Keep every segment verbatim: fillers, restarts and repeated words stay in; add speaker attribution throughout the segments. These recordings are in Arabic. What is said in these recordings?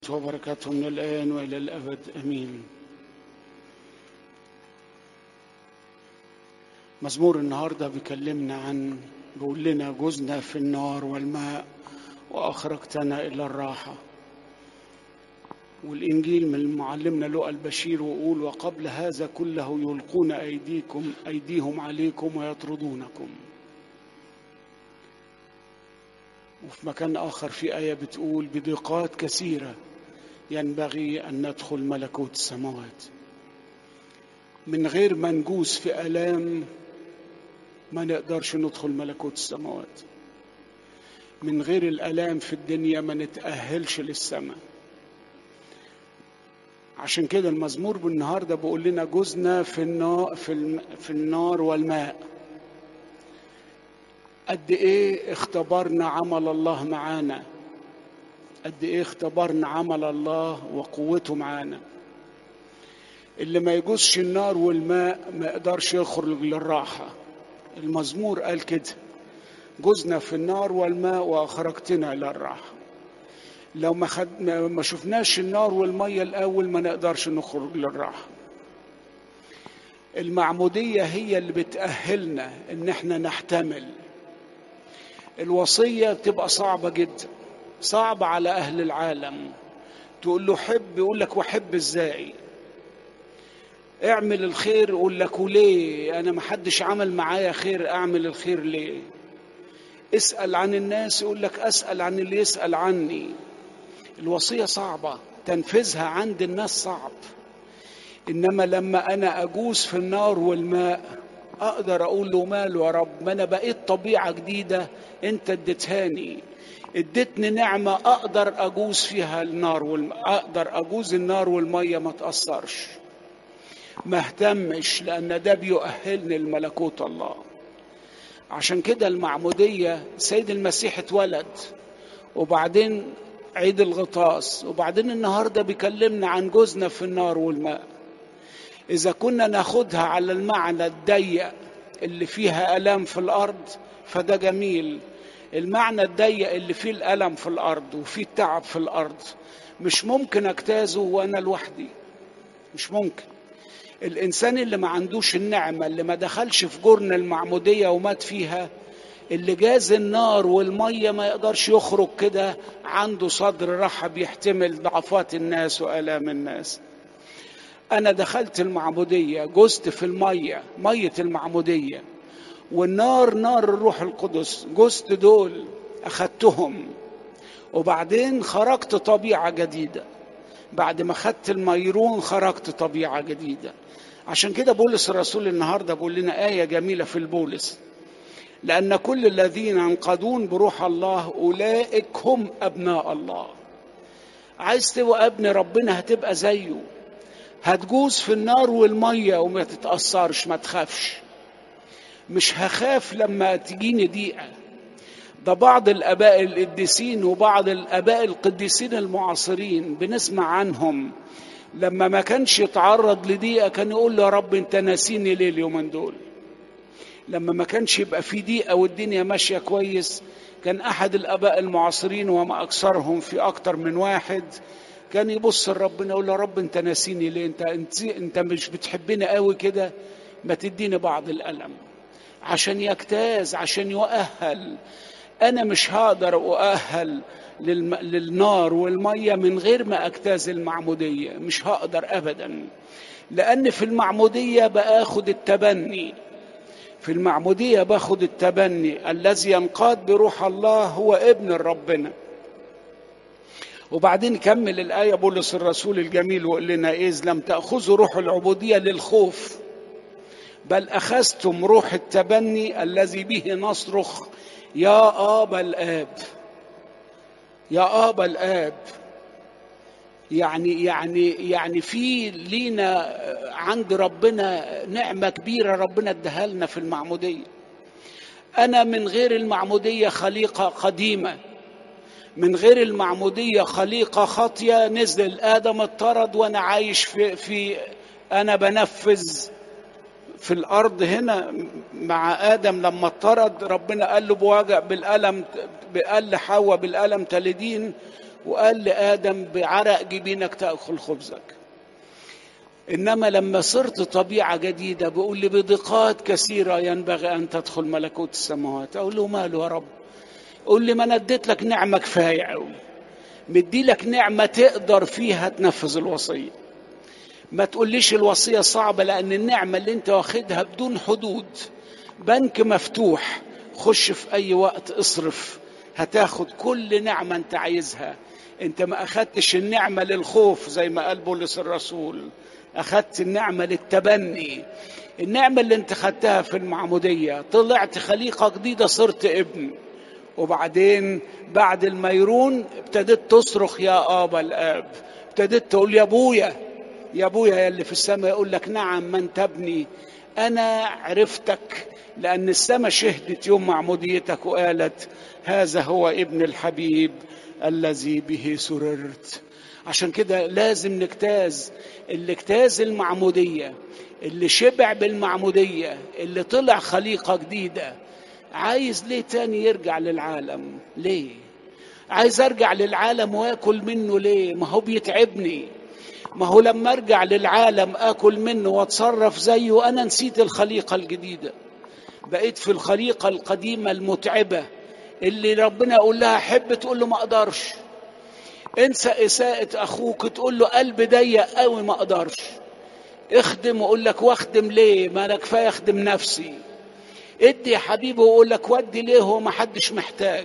Speaker 1: وبركاته من الآن وإلى الأبد أمين. مزمور النهاردة بيكلمنا عن بيقول لنا جزنا في النار والماء وأخرجتنا إلى الراحة. والإنجيل من معلمنا لوقا البشير ويقول وقبل هذا كله يلقون أيديكم أيديهم عليكم ويطردونكم. وفي مكان آخر في آية بتقول بضيقات كثيرة ينبغي أن ندخل ملكوت السماوات. من غير ما نجوز في آلام ما نقدرش ندخل ملكوت السماوات. من غير الآلام في الدنيا ما نتأهلش للسماء. عشان كده المزمور بالنهارده بيقول لنا جزنا في النار في النار والماء. قد ايه اختبرنا عمل الله معانا، قد ايه اختبرنا عمل الله وقوته معانا. اللي ما يجوزش النار والماء ما يقدرش يخرج للراحة. المزمور قال كده جزنا في النار والماء واخرجتنا الى الراحة. لو ما, خد... ما شفناش النار والمية الاول ما نقدرش نخرج للراحة. المعمودية هي اللي بتأهلنا ان احنا نحتمل. الوصية بتبقى صعبة جدا، صعبة على أهل العالم. تقول له حب يقول لك وحب ازاي؟ اعمل الخير يقول لك وليه؟ أنا ما حدش عمل معايا خير، أعمل الخير ليه؟ اسأل عن الناس يقول لك أسأل عن اللي يسأل عني. الوصية صعبة، تنفيذها عند الناس صعب. إنما لما أنا أجوز في النار والماء أقدر أقول له ماله يا رب، ما أنا بقيت طبيعة جديدة أنت اديتهاني، اديتني نعمة أقدر أجوز فيها النار والماء، أقدر أجوز النار والمية ما تأثرش، ما اهتمش، لأن ده بيؤهلني لملكوت الله. عشان كده المعمودية سيد المسيح اتولد، وبعدين عيد الغطاس، وبعدين النهاردة بيكلمنا عن جوزنا في النار والماء. إذا كنا ناخدها على المعنى الضيق اللي فيها ألم في الأرض فده جميل. المعنى الضيق اللي فيه الألم في الأرض وفيه التعب في الأرض مش ممكن أجتازه وأنا لوحدي، مش ممكن. الإنسان اللي ما عندوش النعمة، اللي ما دخلش في جرن المعمودية ومات فيها، اللي جاز النار والمية ما يقدرش يخرج كده عنده صدر رحب يحتمل ضعفات الناس وآلام الناس. أنا دخلت المعمودية، جزت في المية، مية المعمودية، والنار نار الروح القدس، جزت دول أخدتهم، وبعدين خرجت طبيعة جديدة. بعد ما خدت الميرون خرجت طبيعة جديدة. عشان كده بولس الرسول النهاردة بقول لنا آية جميلة في البولس: لأن كل الذين ينقضون بروح الله أولئك هم أبناء الله. عايز تبقى ابن ربنا هتبقى زيه، هتجوز في النار والمية وما تتأثرش، ما تخافش. مش هخاف لما تجيني ضيقة. ده بعض الآباء القديسين وبعض الآباء القديسين المعاصرين بنسمع عنهم لما ما كانش يتعرض لضيقة كان يقول له يا رب انت ناسيني ليه اليومين دول. لما ما كانش يبقى في ضيقة والدنيا ماشية كويس كان أحد الآباء المعاصرين وما أكثرهم في أكتر من واحد كان يبص لربنا يقول له يا رب انت ناسيني ليه؟ انت انت انت مش بتحبني قوي كده؟ ما تديني بعض الألم عشان يجتاز، عشان يؤهل. انا مش هقدر اؤهل للم... للنار والمية من غير ما اجتاز المعمودية، مش هقدر ابدا. لان في المعمودية باخد التبني، في المعمودية باخد التبني. الذي ينقاد بروح الله هو ابن ربنا. وبعدين كمل الآية بولس الرسول الجميل وقال لنا إذ لم تأخذوا روح العبودية للخوف بل أخذتم روح التبني الذي به نصرخ يا آبا الآب. يا آبا الآب يعني يعني يعني في لينا عند ربنا نعمة كبيرة ربنا اداها لنا في المعمودية. أنا من غير المعمودية خليقة قديمة، من غير المعمودية خليقة خاطية، نزل آدم اطرد وأنا عايش في, في أنا بنفذ في الأرض هنا مع آدم. لما اطرد ربنا قال له بوجع بالألم، قال لحواء بالألم تلدين، وقال لآدم بعرق جبينك تأكل خبزك. إنما لما صرت طبيعة جديدة بيقول لي بدقات كثيرة ينبغي أن تدخل ملكوت السماوات. أقول له ماله يا رب؟ قول لي ما أنا اديت لك نعمة كفاية قوي، مدي لك نعمة تقدر فيها تنفذ الوصية. ما تقوليش الوصية صعبة، لأن النعمة اللي انت واخدها بدون حدود، بنك مفتوح، خش في أي وقت اصرف، هتاخد كل نعمة انت عايزها. انت ما أخدتش النعمة للخوف زي ما قال بولس الرسول، أخدت النعمة للتبني. النعمة اللي انت خدتها في المعمودية، طلعت خليقة جديدة، صرت ابن. وبعدين بعد الميرون ابتدت تصرخ يا آبا الآب، ابتدت تقول يا أبويا يا أبويا يا اللي في السماء. يقول لك نعم من تبني، أنا عرفتك، لأن السماء شهدت يوم معموديتك وقالت هذا هو ابن الحبيب الذي به سررت. عشان كده لازم نجتاز، اللي اجتاز المعمودية، اللي شبع بالمعمودية، اللي طلع خليقة جديدة، عايز ليه تاني يرجع للعالم؟ ليه عايز ارجع للعالم واكل منه؟ ليه؟ ما هو بيتعبني. ما هو لما ارجع للعالم اكل منه واتصرف زيه، انا نسيت الخليقة الجديدة، بقيت في الخليقة القديمة المتعبة اللي ربنا يقول لها حب تقول له ما اقدرش. انسى اساءة اخوك تقول له قلب ضيق قوي ما اقدرش. اخدم ويقول لك واخدم ليه؟ ما انا كفايه اخدم نفسي. ادي يا حبيبي ويقول لك ودي ليه؟ هو ما حدش محتاج.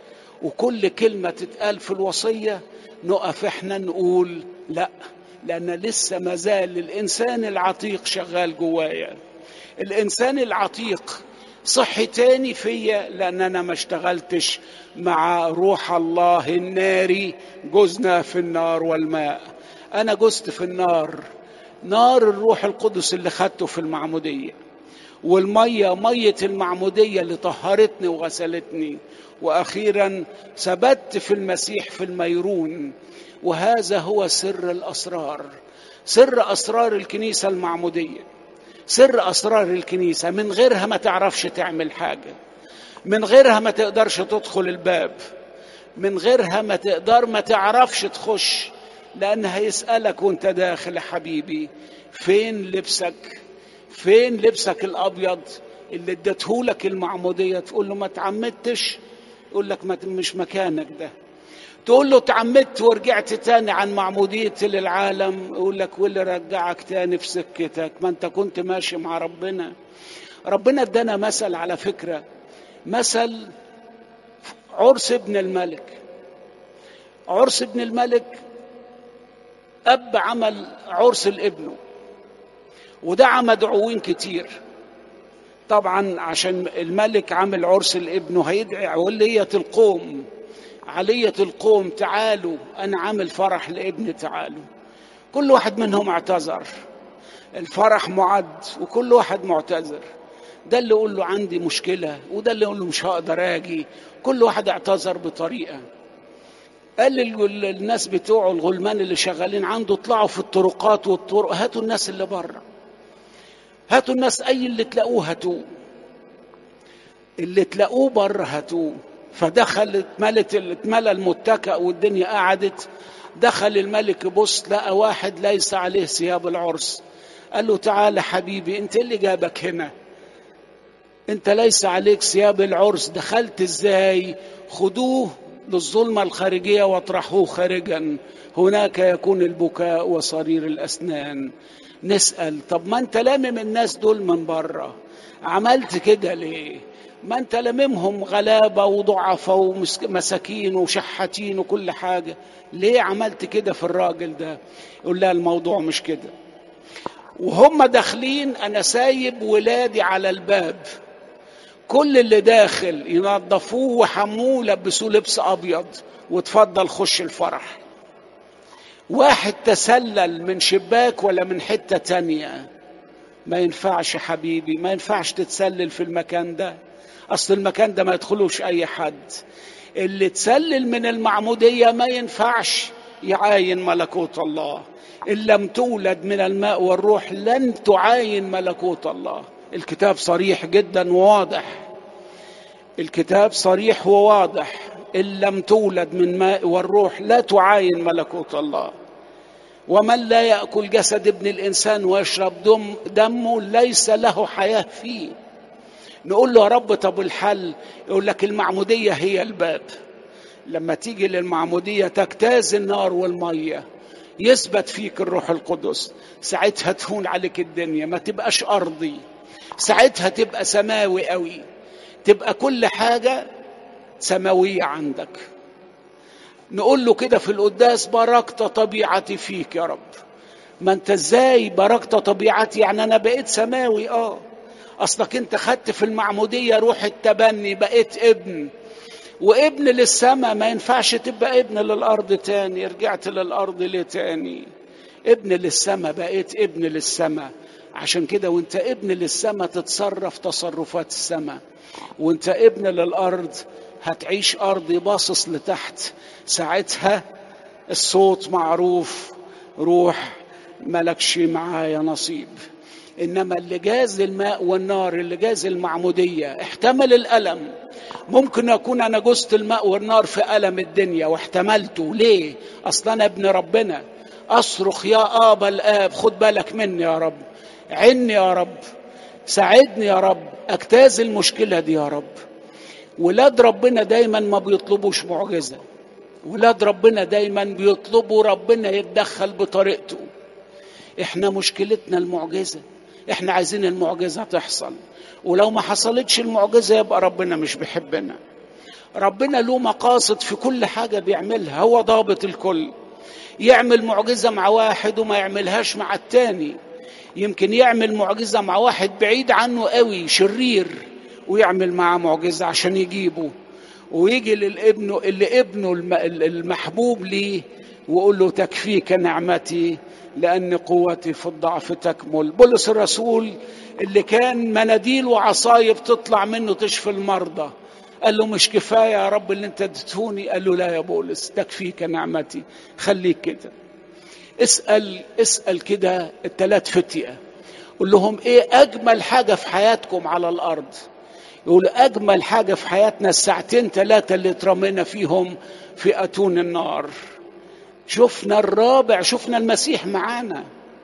Speaker 1: وكل كلمة تتقال في الوصية نقف احنا نقول لا، لأن لسه مازال الإنسان العتيق شغال جوايا. الإنسان العتيق صحي تاني فيا، لأن أنا ما اشتغلتش مع روح الله الناري. جزنا في النار والماء. أنا جزت في النار، نار الروح القدس اللي خدته في المعمودية، والمية مية المعمودية اللي طهرتني وغسلتني، وأخيرا ثبت في المسيح في الميرون. وهذا هو سر الأسرار، سر أسرار الكنيسة المعمودية، سر أسرار الكنيسة. من غيرها ما تعرفش تعمل حاجة، من غيرها ما تقدرش تدخل الباب، من غيرها ما تقدر ما تعرفش تخش، لأن هيسألك وانت داخل يا حبيبي فين لبسك؟ فين لبسك الأبيض اللي ادتهولك المعمودية؟ تقول له ما تعمدتش، يقول لك مش مكانك ده. تقول له تعمدت ورجعت تاني عن معموديتي للعالم، يقول لك واللي رجعك تاني في سكتك؟ ما انت كنت ماشي مع ربنا. ربنا ادانا مثل على فكرة، مثل عرس ابن الملك. عرس ابن الملك، أب عمل عرس لابنه، ودعا مدعوين كتير. طبعا عشان الملك عمل عرس لابنه هيدعي علية القوم، علية القوم تعالوا أنا عامل فرح لابني تعالوا. كل واحد منهم اعتذر، الفرح معد وكل واحد معتذر. ده اللي يقول له عندي مشكلة، وده اللي يقول له مش هقدر اجي. كل واحد اعتذر بطريقة. قال للناس بتوعه الغلمان اللي شغالين عنده اطلعوا في الطرقات والطرق، هاتوا الناس اللي بره، هاتوا الناس اي اللي تلاقوه هاتوه، اللي تلاقوه بره هاتوه. فدخلت ملت اتملى المتكأ والدنيا قعدت. دخل الملك يبص لقى واحد ليس عليه ثياب العرس. قال له تعال حبيبي، انت اللي جابك هنا؟ انت ليس عليك ثياب العرس، دخلت ازاي؟ خدوه للظلمة الخارجية واطرحوه خارجا، هناك يكون البكاء وصرير الأسنان. نسأل طب ما انت لامم الناس دول من بره، عملت كده ليه؟ ما انت لاممهم غلابة وضعفة ومساكين وشحاتين وكل حاجة، ليه عملت كده في الراجل ده؟ يقول لا الموضوع مش كده. وهم داخلين انا سايب ولادي على الباب، كل اللي داخل ينظفوه وحموه لبسوه لبس ابيض وتفضل خش الفرح. واحد تسلل من شباك ولا من حتة تانية، ما ينفعش حبيبي، ما ينفعش تتسلل في المكان ده. اصل المكان ده ما يدخلوش اي حد. اللي تسلل من المعمودية ما ينفعش يعاين ملكوت الله. إن لم تولد من الماء والروح لن تعاين ملكوت الله. الكتاب صريح جدا وواضح، الكتاب صريح وواضح. إن لم تولد من ماء والروح لا تعاين ملكوت الله. ومن لا يأكل جسد ابن الإنسان ويشرب دم دمه ليس له حياة فيه. نقول له يا رب طب الحل؟ يقول لك المعمودية هي الباب. لما تيجي للمعمودية تجتاز النار والمية، يثبت فيك الروح القدس، ساعتها تهون عليك الدنيا، ما تبقاش أرضي، ساعتها تبقى سماوي قوي، تبقى كل حاجة سماوية عندك. نقول له كده في القداس باركت طبيعتي فيك يا رب. ما انت ازاي باركت طبيعتي؟ يعني انا بقيت سماوي. اه اصلك انت خدت في المعمودية روح التبني، بقيت ابن، وابن للسماء. ما ينفعش تبقى ابن للأرض تاني. رجعت للأرض ليه تاني؟ ابن للسماء، بقيت ابن للسماء. عشان كده وانت ابن للسماء تتصرف تصرفات السماء، وانت ابن للأرض هتعيش أرضي باصص لتحت. ساعتها الصوت معروف، روح ملكش معايا نصيب. إنما اللي جاز الماء والنار، اللي جاز المعمودية، احتمل الألم. ممكن أكون أنا جزت الماء والنار في ألم الدنيا واحتملته. ليه؟ أصلا أنا ابن ربنا. أصرخ يا آبا الآب خد بالك مني يا رب، عني يا رب، ساعدني يا رب، أجتاز المشكلة دي يا رب. ولاد ربنا دايما ما بيطلبوش معجزة. ولاد ربنا دايما بيطلبوا ربنا يتدخل بطريقته. احنا مشكلتنا المعجزة، احنا عايزين المعجزة تحصل، ولو ما حصلتش المعجزة يبقى ربنا مش بيحبنا. ربنا له مقاصد في كل حاجة بيعملها، هو ضابط الكل. يعمل معجزة مع واحد وما يعملهاش مع التاني. يمكن يعمل معجزة مع واحد بعيد عنه قوي شرير، ويعمل معه معجزة عشان يجيبه، ويجي للابن اللي ابنه المحبوب ليه ويقول له تكفيك نعمتي لأن قوتي في الضعف تكمل. بولس الرسول اللي كان مناديل وعصايب تطلع منه تشفي المرضى، قال له مش كفاية يا رب اللي انت اديتهوني؟ قال له لا يا بولس، تكفيك نعمتي. خليك كده، اسأل اسأل كده الثلاث فتية، قول لهم ايه أجمل حاجة في حياتكم على الأرض؟ يقول أجمل حاجة في حياتنا الساعتين ثلاثة اللي اترمينا فيهم في أتون النار. شفنا الرابع، شفنا المسيح معانا.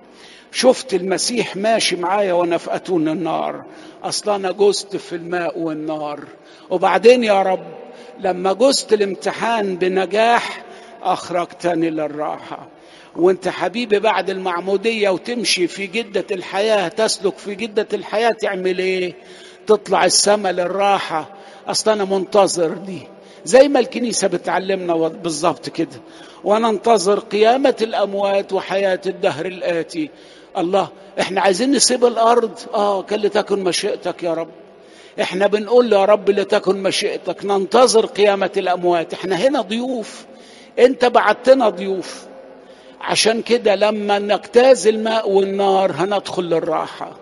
Speaker 1: شفت المسيح ماشي معايا وانا في أتون النار. اصلا انا جزت في الماء والنار. وبعدين يا رب لما جزت الامتحان بنجاح اخرجتني للراحة. وانت حبيبي بعد المعمودية وتمشي في جدة الحياة، تسلك في جدة الحياة، تعمل ايه؟ تطلع السماء للراحة. اصلا انا منتظر دي، زي ما الكنيسة بتعلمنا بالضبط كده، وننتظر قيامة الأموات وحياة الدهر الآتي. الله، احنا عايزين نسيب الأرض. آه كان لتكن مشيئتك يا رب. احنا بنقول يا رب لتكن مشيئتك، ننتظر قيامة الأموات. احنا هنا ضيوف، انت بعتنا ضيوف. عشان كده لما نجتاز الماء والنار هندخل للراحة،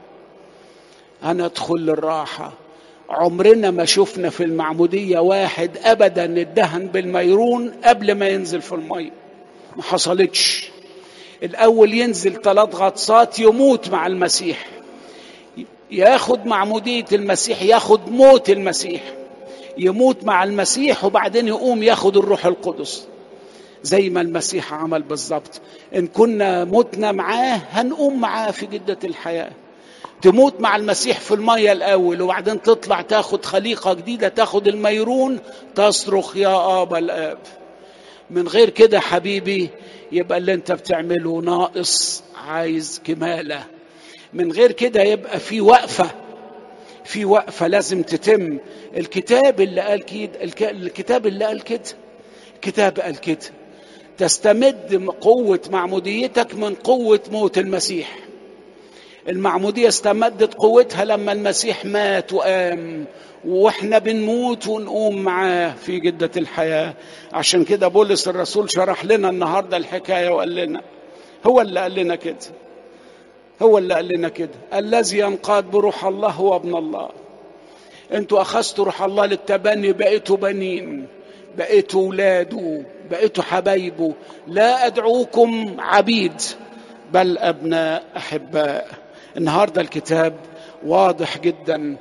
Speaker 1: هندخل للراحة. عمرنا ما شفنا في المعمودية واحد أبدا اتدهن بالميرون قبل ما ينزل في المية، ما حصلتش. الأول ينزل ثلاث غطسات يموت مع المسيح، ياخد معمودية المسيح، ياخد موت المسيح، يموت مع المسيح، وبعدين يقوم ياخد الروح القدس زي ما المسيح عمل بالضبط. إن كنا متنا معاه هنقوم معاه في جدة الحياة. تموت مع المسيح في المية الأول، وبعدين تطلع تاخد خليقة جديدة، تاخد الميرون، تصرخ يا آبا الآب. من غير كده حبيبي يبقى اللي انت بتعمله ناقص، عايز كمالة. من غير كده يبقى في وقفة، في وقفة لازم تتم. الكتاب اللي قال كده، الكتاب اللي قال كده، الكتاب قال كده تستمد قوة معموديتك من قوة موت المسيح. المعمودية استمدت قوتها لما المسيح مات وقام، واحنا بنموت ونقوم معاه في جدة الحياة. عشان كده بولس الرسول شرح لنا النهاردة الحكاية وقال لنا، هو اللي قال لنا كده، هو اللي قال لنا كده: الذي ينقاد بروح الله هو ابن الله. انتوا اخذتوا روح الله للتبني، بقيتوا بنين، بقيتوا ولاده، بقيتوا حبايبه. لا أدعوكم عبيد بل أبناء أحباء. النهاردة الكتاب واضح جدا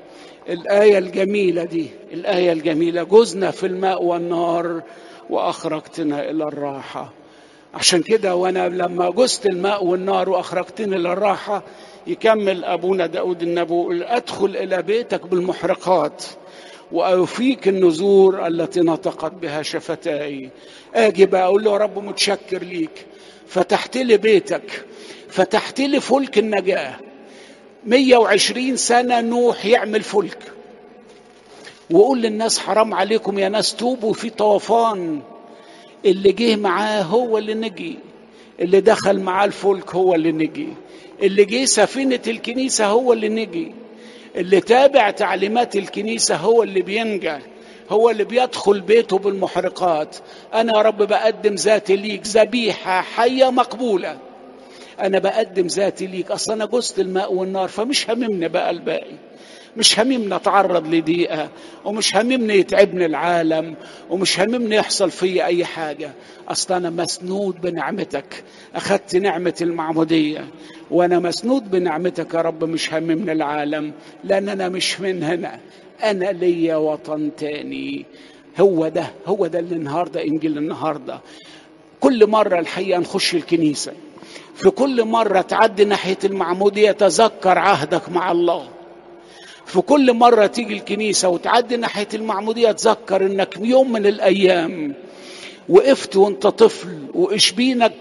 Speaker 1: الآية الجميلة دي، الآية الجميلة، جزنا في الماء والنار وأخرجتنا إلى الراحة. عشان كده وأنا لما جزت الماء والنار وأخرجتني إلى الراحة، يكمل أبونا داود النبي: أدخل إلى بيتك بالمحرقات وأوفيك النذور التي نطقت بها شفتاي. أجي بقى أقول له: يا رب متشكر ليك، فتحت لي بيتك، فتحت لي فلك النجاة. مية وعشرين سنة نوح يعمل فلك وقول للناس: حرام عليكم يا ناس، توبوا في طوفان. اللي جه معاه هو اللي نجي، اللي دخل معاه الفلك هو اللي نجي، اللي جه سفينة الكنيسة هو اللي نجي، اللي تابع تعليمات الكنيسة هو اللي بينجى، هو اللي بيدخل بيته بالمحرقات. أنا يا رب بقدم ذاتي ليك ذبيحة حية مقبولة. أنا بقدم ذاتي ليك، أصلا أنا جزت الماء والنار، فمش هممني بقى الباقي، مش هممني أتعرض لضيقة، ومش هممني يتعبني العالم، ومش هممني يحصل في أي حاجة. أصلا أنا مسنود بنعمتك، أخذت نعمة المعمودية وأنا مسنود بنعمتك يا رب. مش هممني العالم، لأن أنا مش من هنا، أنا ليا وطن تاني. هو ده هو ده اللي النهاردة إنجيل النهاردة. كل مرة الحقيقة نخش الكنيسة، في كل مرة تعدي ناحية المعمودية تذكر عهدك مع الله. في كل مرة تيجي الكنيسة وتعدي ناحية المعمودية تذكر انك يوم من الايام وقفت وانت طفل واشبينك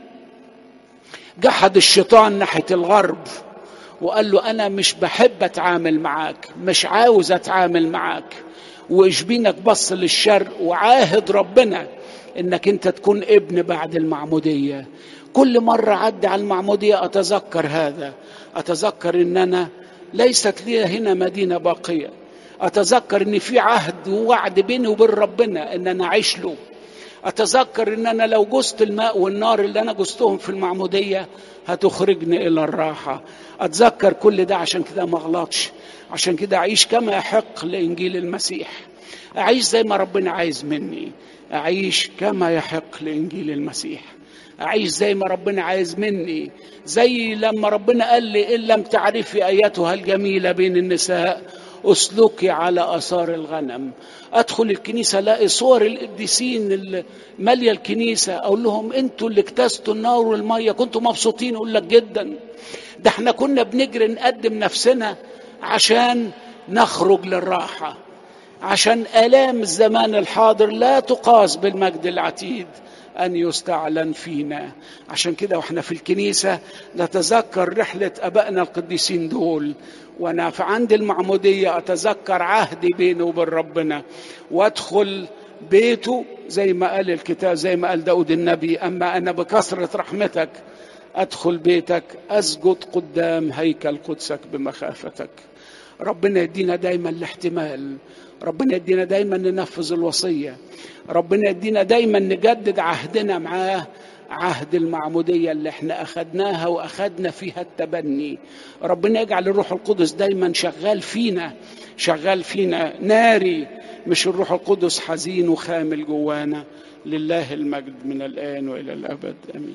Speaker 1: جحد الشيطان ناحية الغرب وقال له: انا مش بحب اتعامل معاك، مش عاوز اتعامل معاك. واشبينك بص للشرق وعاهد ربنا انك انت تكون ابن بعد المعمودية. كل مرة عدي على المعمودية اتذكر هذا، اتذكر ان انا ليست لي هنا مدينة باقية، أتذكر أن في عهد ووعد بيني وبين ربنا أن أنا أعيش له. أتذكر أن أنا لو جزت الماء والنار اللي أنا جزتهم في المعمودية هتخرجني إلى الراحة. أتذكر كل ده، عشان كده ما أغلطش، عشان كده أعيش كما يحق لإنجيل المسيح، أعيش زي ما ربنا عايز مني، أعيش كما يحق لإنجيل المسيح، أعيش زي ما ربنا عايز مني. زي لما ربنا قال لي: إن لم تعرفي أيتها الجميلة بين النساء أسلكي على آثار الغنم. أدخل الكنيسة ألاقي صور القديسين اللي مالية الكنيسة، أقول لهم: أنتوا اللي اكتستوا النار والمية كنتوا مبسوطين؟ أقول لك: جدا، ده احنا كنا بنجري نقدم نفسنا عشان نخرج للراحة، عشان آلام الزمان الحاضر لا تقاس بالمجد العتيد أن يستعلن فينا. عشان كده وإحنا في الكنيسة نتذكر رحلة أبائنا القديسين دول، وأنا في عند المعمودية أتذكر عهدي بيني وبين ربنا، وأدخل بيته زي ما قال الكتاب، زي ما قال داود النبي: أما أنا بكثرة رحمتك أدخل بيتك أسجد قدام هيكل قدسك بمخافتك. ربنا يدينا دايما الاحتمال، ربنا يدينا دايما ننفذ الوصية، ربنا يدينا دايما نجدد عهدنا معاه، عهد المعمودية اللي احنا أخدناها وأخدنا فيها التبني. ربنا يجعل الروح القدس دايما شغال فينا، شغال فينا ناري، مش الروح القدس حزين وخامل جوانا. لله المجد من الآن وإلى الأبد، آمين.